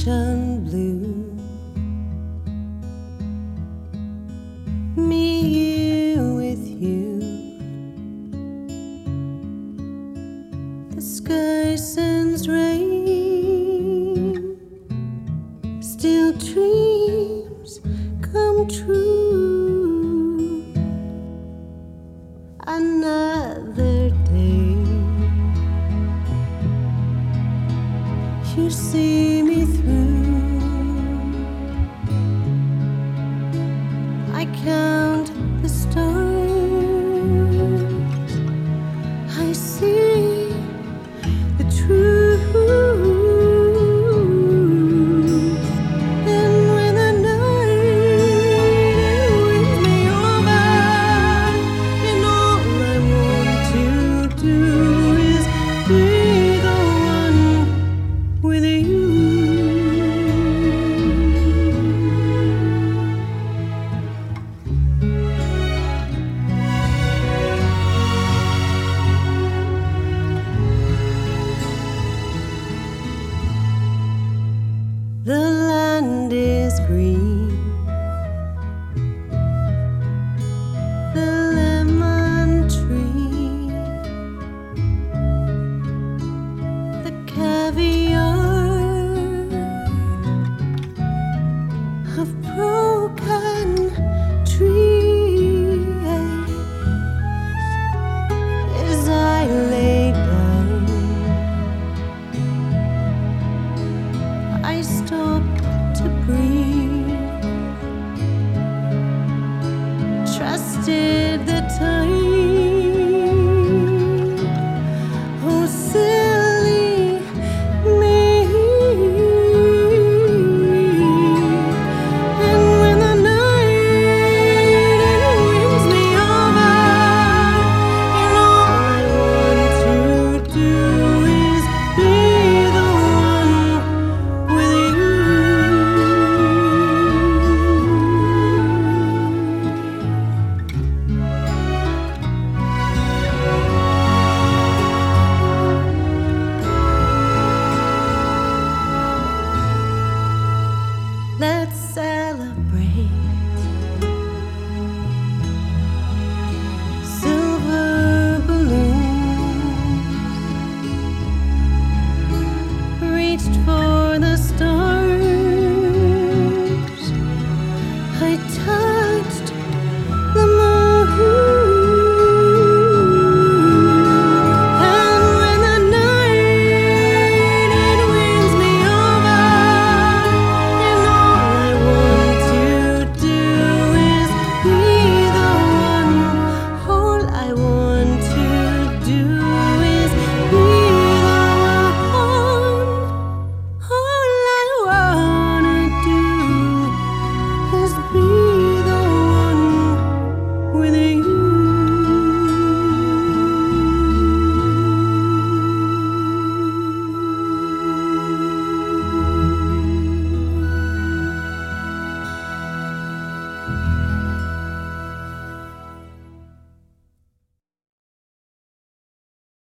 ocean blue. Me, you, with you. The sky sends rain, still dreams come true. Another day, you see me through. I count the stars, I see the truth. And when the night wins me over, and all I want to do is be the one with you. The land is green, the lemon tree, the caviar of broken trees. As I lay down, I stop to breathe. Trusted the time.